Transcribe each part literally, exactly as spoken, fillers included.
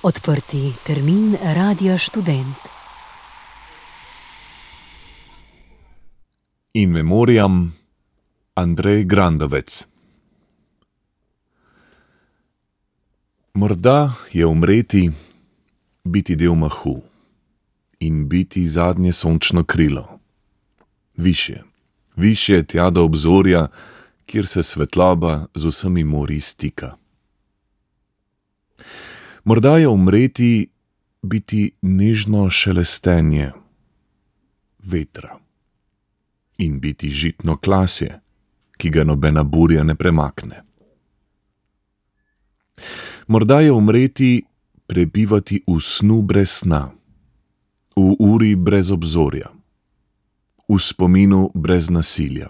Odprti termin Radia Študent. In memoriam Andrej Grandovec. Morda je umreti, biti del mahu in biti zadnje sončno krilo. Višje, višje tja do obzorja, kjer se svetloba z vsemi morji stika. Morda je umreti, biti nežno šelestenje vetra in biti žitno klasje, ki ga nobena burja ne premakne. Morda je umreti, prebivati v snu brez sna, v uri brez obzorja, v spominu brez nasilja.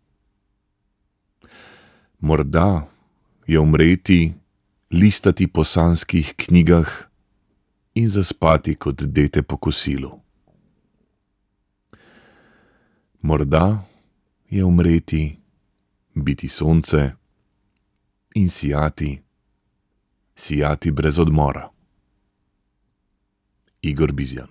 Morda je umreti, listati po sanskih knjigah in zaspati kot dete po kosilu. Morda je umreti, biti sonce in sijati, sijati brez odmora. Igor Bizjan.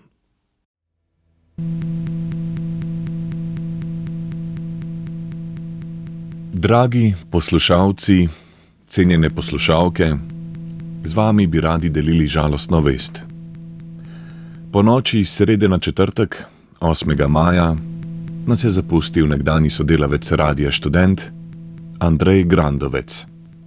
Dragi poslušalci, cenjene poslušalke, z vami bi radi delili žalostno vest. Po noči iz srede na četrtek, osmega maja, nas je zapustil nekdanji sodelavec Radia Študent, Andrej Grandovec.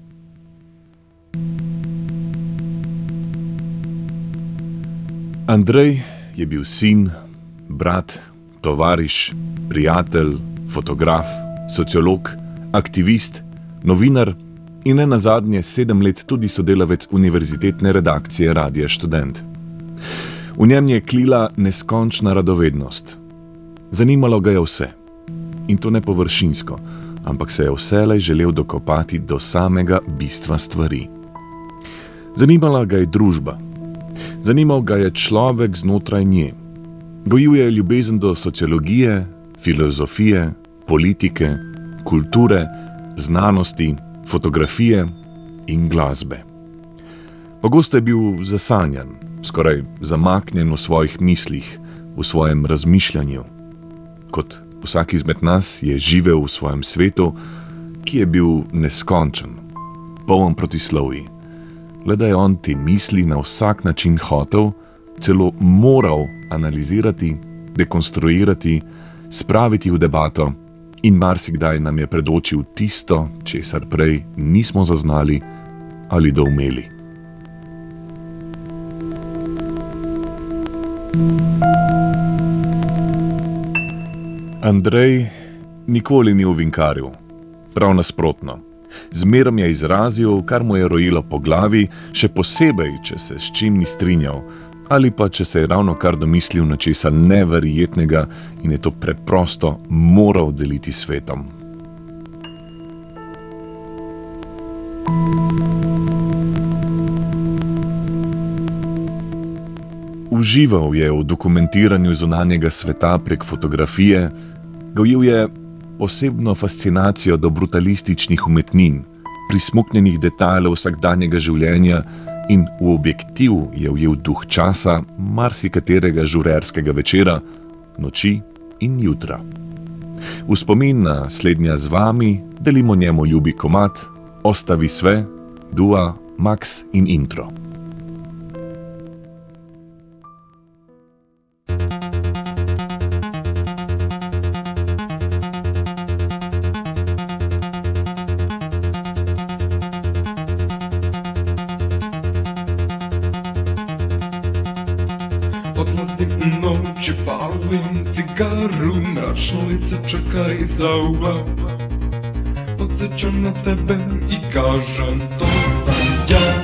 Andrej je bil sin, brat, tovariš, prijatelj, fotograf, sociolog, aktivist, novinar in ne nazadnje sedem let tudi sodelavec univerzitetne redakcije Radia Študent. V njem je klila neskončna radovednost. Zanimalo ga je vse. In to ne površinsko, ampak se je vselej želel dokopati do samega bistva stvari. Zanimala ga je družba. Zanimal ga je človek znotraj nje. Gojil je ljubezen do sociologije, filozofije, politike, kulture, znanosti, fotografije in glasbe. Pogosto je bil zasanjan, skoraj zamaknjen v svojih mislih, v svojem razmišljanju. Kot vsak izmed nas je živel v svojem svetu, ki je bil neskončen, poln protislovij. Le da je on te misli na vsak način hotel, celo moral analizirati, dekonstruirati, spraviti v debato in marsikdaj nam je predočil tisto, česar prej nismo zaznali ali doumeli. Andrej nikoli ni ovinkaril, prav nasprotno. Zmerom je izrazil, kar mu je rojilo po glavi, še posebej, če se s čim ni strinjal, ali pa če se je ravno kar domislil na česa neverjetnega in je to preprosto moral deliti s svetom. Užival je v dokumentiranju zunanjega sveta prek fotografije, gojil je posebno fascinacijo do brutalističnih umetnin, prismuknjenih detajlov vsakdanjega življenja in v objektiv je ujel duh časa marsikaterega žurerskega večera, noči in jutra. V spomin na slednja z vami delimo njemu ljubi komad Ostavi sve, Dua, Max in intro. Odlazim noći, palim cigaru, mračna lica čeka iza ugla. Podsjećam na tebe i kažem, to sam ja.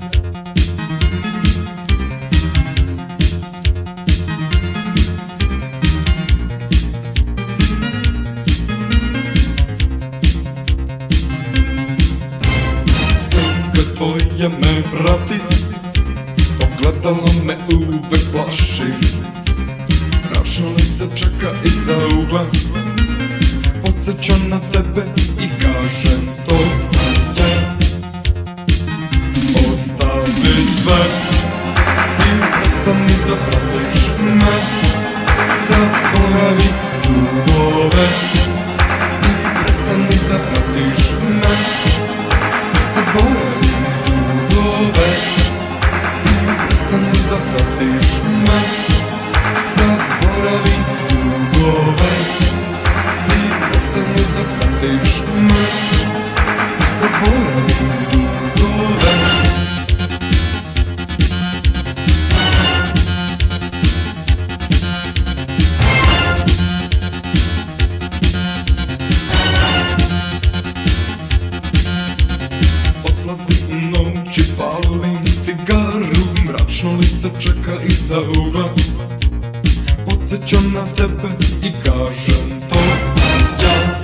Slika tvoja me prati, ogledalo me uvek plaši. Mračna lica čeka iza ugla. Podsjećam na tebe i kažem, to sam ja. Ostavi sve, Dolazi u noći, palim cigaru, mračno lice čeka iza uva. Podsjećam na tebe i kažem, to sam ja.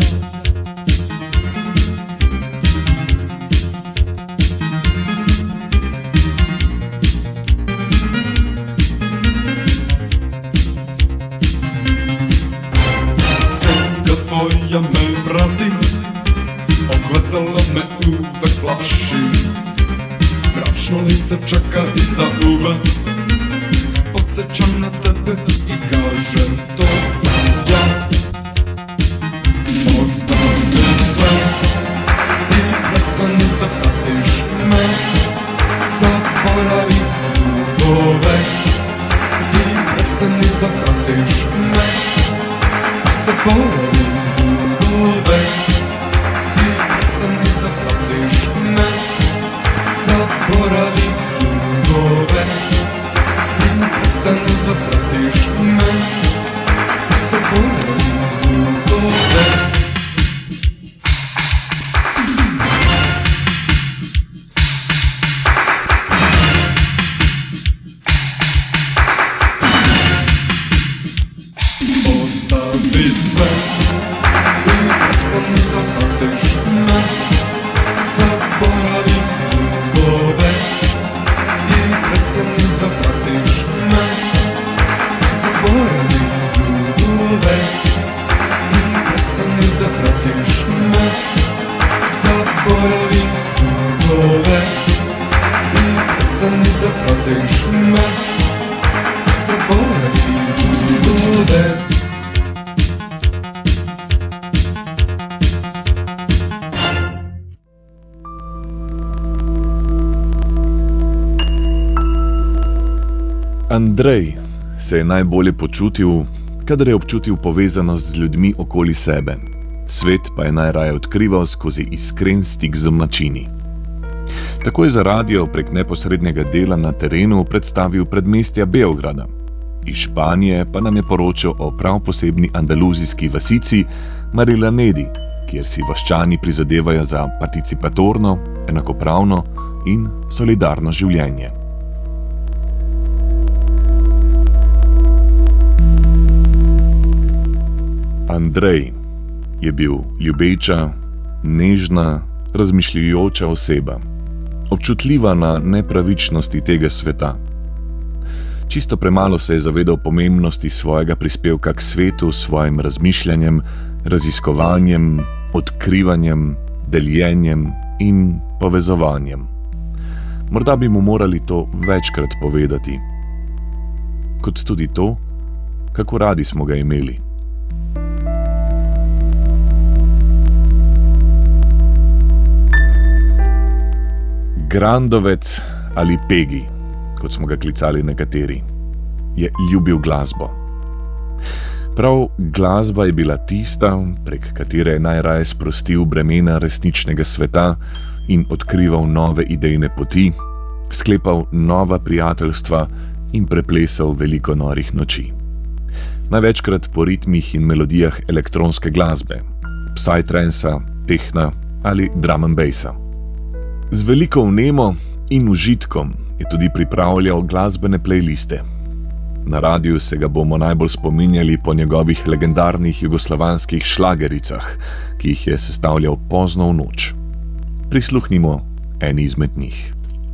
Senka tvoja me prati, ogledala me uvek plaši. Mračno lice čeka iza uva. Podsjećam na tebe i kažem, to sam ja. Ostavi sve i prestani da pratiš me. Zaboravi dugove i prestani da pratiš me. Zaboravi dugove i prestani da pratiš me. Zaboravi dugove i prestani da pratiš me. Zaboravi dugove. Ostavi sve i prestani da pratiš me. Zaboravi dugove i prestani da pratiš me. Zaboravi dugove i prestani da pratiš me. Zaboravi dugove i prestani da pratiš me. Zaboravi dugove. Andrej se je najbolje počutil, kadar je občutil povezanost z ljudmi okoli sebe. Svet pa je najraje odkrival skozi iskren stik z domačini. Tako je za radio prek neposrednega dela na terenu predstavil predmestja Beograda. Iz Španije pa nam je poročal o prav posebni andaluzijski vasici Marilanedi, kjer si vaščani prizadevajo za participatorno, enakopravno in solidarno življenje. Andrej je bil ljubeča, nežna, razmišljujoča oseba, občutljiva na nepravičnosti tega sveta. Čisto premalo se je zavedal pomembnosti svojega prispevka k svetu s svojim razmišljanjem, raziskovanjem, odkrivanjem, deljenjem in povezovanjem. Morda bi mu morali to večkrat povedati. Kot tudi to, kako radi smo ga imeli. Grandovec ali Pegi, kot smo ga klicali nekateri, je ljubil glasbo. Prav glasba je bila tista, prek katere je najraje sprostil bremena resničnega sveta in odkrival nove idejne poti, sklepal nova prijateljstva in preplesal veliko norih noči. Največkrat po ritmih in melodijah elektronske glasbe, psytrance, tehna ali drum and bassa. Z veliko vnemo in užitkom je tudi pripravljal glasbene playliste. Na radiju se ga bomo najbolj spominjali po njegovih legendarnih jugoslovanskih šlagericah, ki jih je sestavljal pozno v noč. Prisluhnimo eni izmed njih.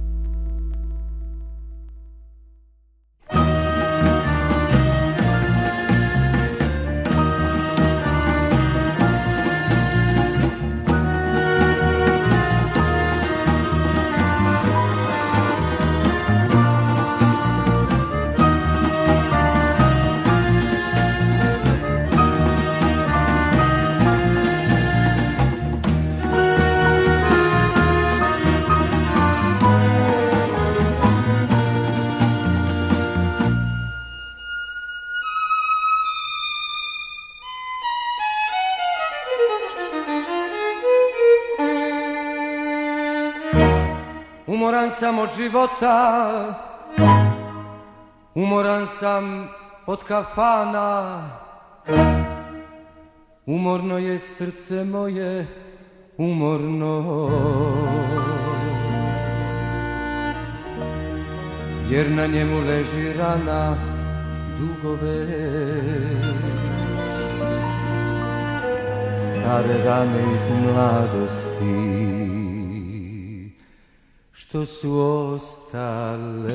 Umoran sam od života, umoran sam od kafana, umorno je srce moje, umorno. jer na njemu leži rana dugove. Stare rane iz mladosti što su ostale.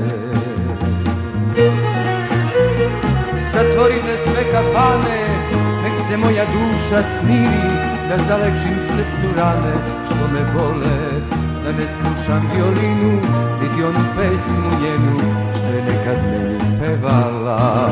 Zatvorite sve kafane, nek se moja duša smiri, da zalečim srcu rane što me bole, da ne slušam violinu, niti onu pesmu njenu što je nekad meni pevala.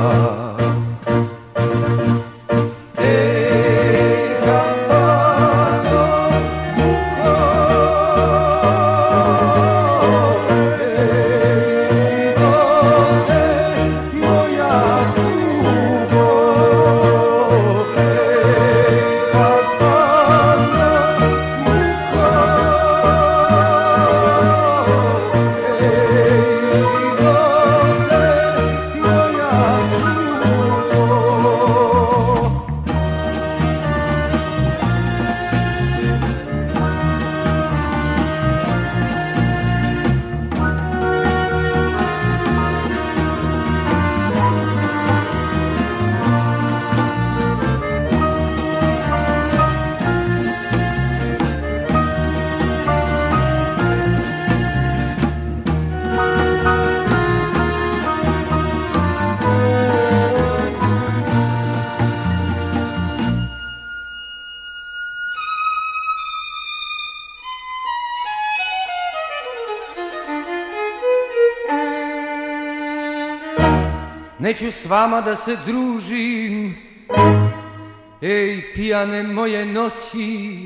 Neću s vama da se družim, ej pijane moje noći,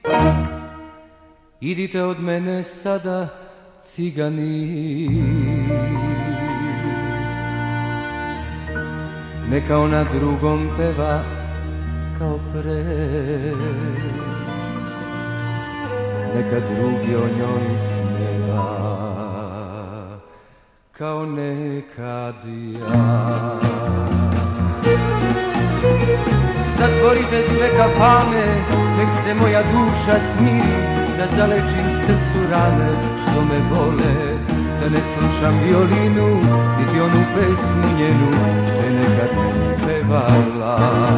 idite od mene sada cigani. Neka ona drugom peva kao pre, neka drugi o njoj sneva kao nekad ja. Zatvorite sve kafane, nek se moja duša smiri, da zalečim srcu rane što me bole, da ne slušam violinu, niti onu pesmu njenu što je nekad meni pevala.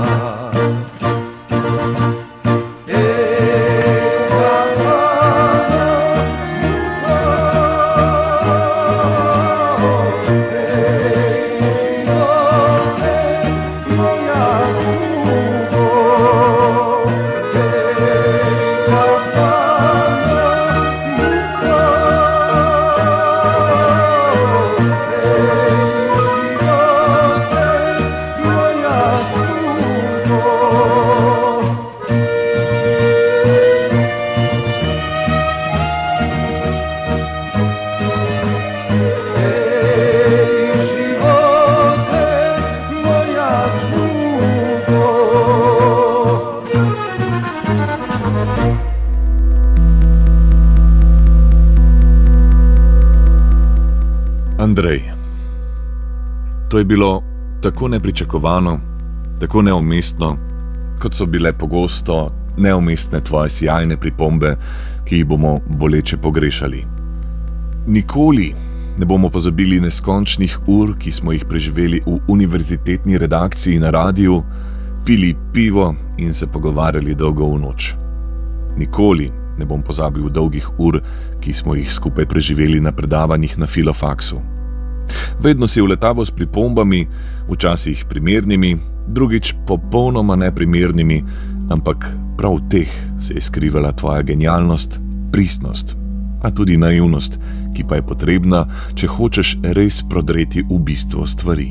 Andrej. To je bilo tako nepričakovano, tako neumestno, kot so bile pogosto neumestne tvoje sijajne pripombe, ki jih bomo boleče pogrešali. Nikoli ne bomo pozabili neskončnih ur, ki smo jih preživeli v univerzitetni redakciji na radiju, pili pivo in se pogovarjali dolgo v noč. Nikoli ne bom pozabil dolgih ur, ki smo jih skupaj preživeli na predavanjih na Filofaksu. Vedno si vletaval s pripombami, včasih primernimi, drugič popolnoma neprimernimi, ampak prav v teh se je skrivala tvoja genialnost, pristnost, a tudi naivnost, ki pa je potrebna, če hočeš res prodreti v bistvo stvari.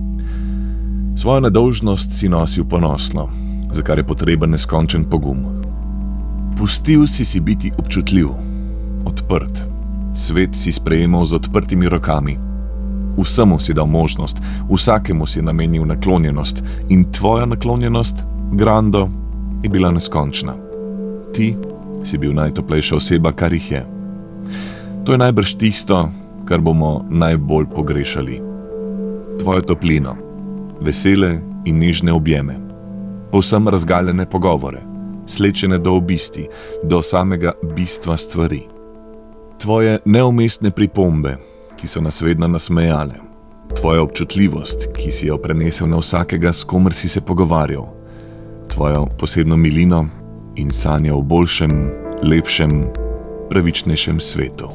Svojo nedolžnost si nosil ponosno, za kar je potreben neskončen pogum. Pustil si si biti občutljiv, odprt, svet si sprejemal z odprtimi rokami. Vsemu si dal možnost, vsakemu si namenil naklonjenost in tvoja naklonjenost, Grando, je bila neskončna. Ti si bil najtoplejša oseba, kar jih je. To je najbrž tisto, kar bomo najbolj pogrešali. Tvojo toplino, vesele in nežne objeme, povsem razgaljene pogovore, slečene do obisti, do samega bistva stvari. Tvoje neumestne pripombe, ki so nas vedno nasmejale, tvoja občutljivost, ki si jo prenesel na vsakega, s komer si se pogovarjal, tvojo posebno milino in sanje o boljšem, lepšem, pravičnejšem svetu.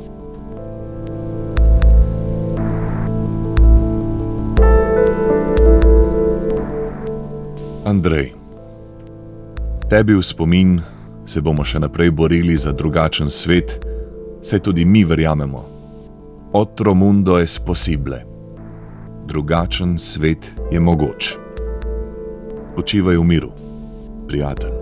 Andrej, tebi v spomin se bomo še naprej borili za drugačen svet, saj tudi mi verjamemo. Otro mundo es posible. Drugačen svet je mogoč. Počivaj v miru, prijatelj.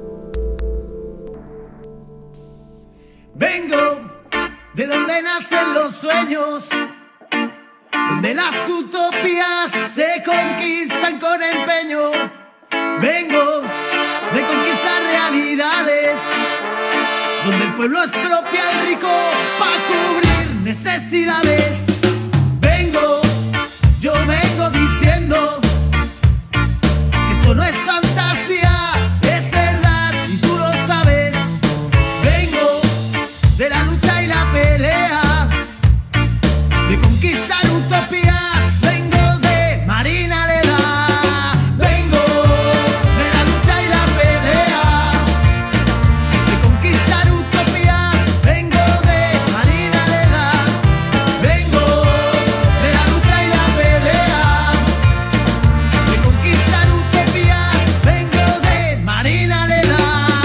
Vengo de donde nacen los sueños, donde las utopías se conquistan con empeño. Vengo de conquistar realidades, donde el pueblo expropia al rico para cubrir necesidades. Vengo, yo vengo diciendo que esto no es fantasía, es verdad y tú lo sabes. Vengo de la lucha y la pelea, de conquistar utopías. Vengo de Marina Leda. Vengo de la lucha y la pelea, de conquistar utopías. Vengo de Marina Leda. Vengo de la lucha y la pelea, de conquistar utopías. Vengo de Marina Leda.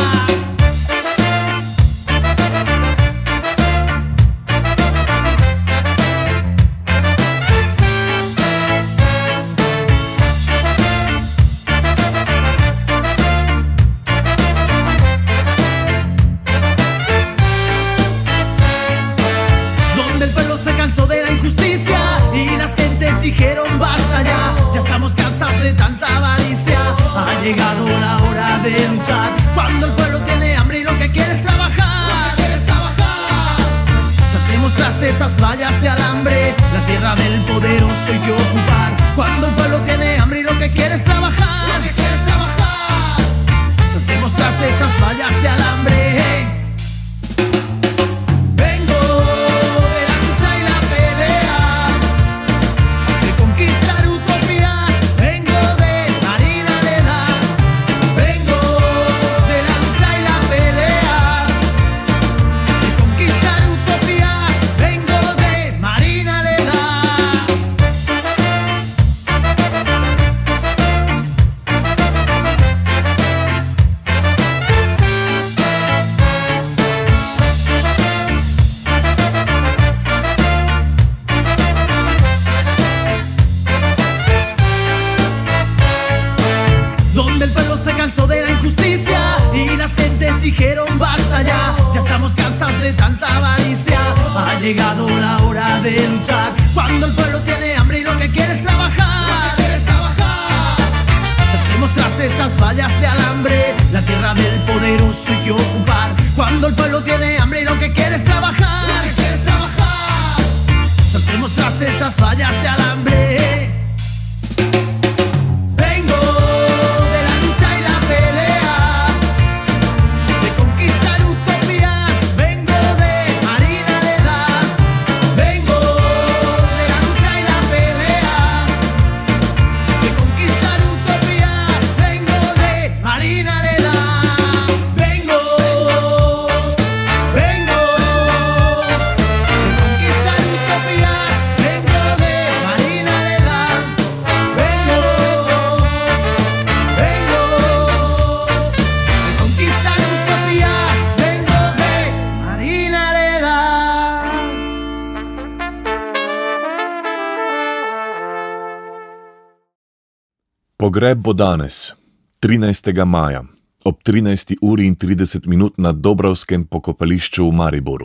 Donde el pueblo se cansó de la injusticia y las gentes dijeron basta ya, ya estamos cansados de tanta avaricia. Ha llegado la hora de luchar, cuando el pueblo tiene hambre y lo que quiere es trabajar. Saltemos tras esas vallas de alambre, la tierra del poderoso hay que ocupar. Cuando el pueblo tiene hambre y lo que quiere es trabajar. Saltemos tras esas vallas de alambre. Vengo de la lucha y la pelea, de conquistar utopías. Vengo de Marina Leda. Vengo de la lucha y la pelea, de conquistar utopías. Vengo de Marina Leda. Donde el pueblo se cansó de la injusticia y las gentes dijeron basta ya, ya estamos cansados de tanta avaricia. Ha llegado la hora de luchar, cuando el pueblo tiene hambre y lo que quiere es trabajar. Saltemos tras esas vallas de alambre, la tierra del poderoso hay que ocupar. Cuando el pueblo tiene hambre y lo que quiere es trabajar. Saltemos tras esas vallas de alambre. Vengo de la lucha y la pelea, de conquistar utopías. Vengo de Marina Leda. Vengo de la lucha y la pelea, de conquistar utopías. Vengo de Marina Leda. Vengo, vengo de conquistar utopías. Vengo de Marina Leda. Vengo, vengo de conquistar utopías. Vengo de Marina Leda. Pogreb bo danes, trinajstega maja, ob trinajsti uri in trideset minut na Dobrovskem pokopališču v Mariboru.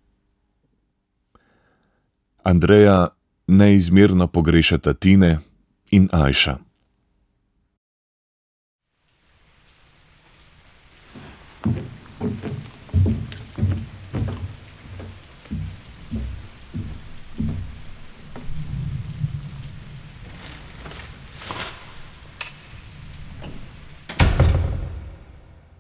Andreja neizmerno pogrešata Tine in Ajša. Thank you.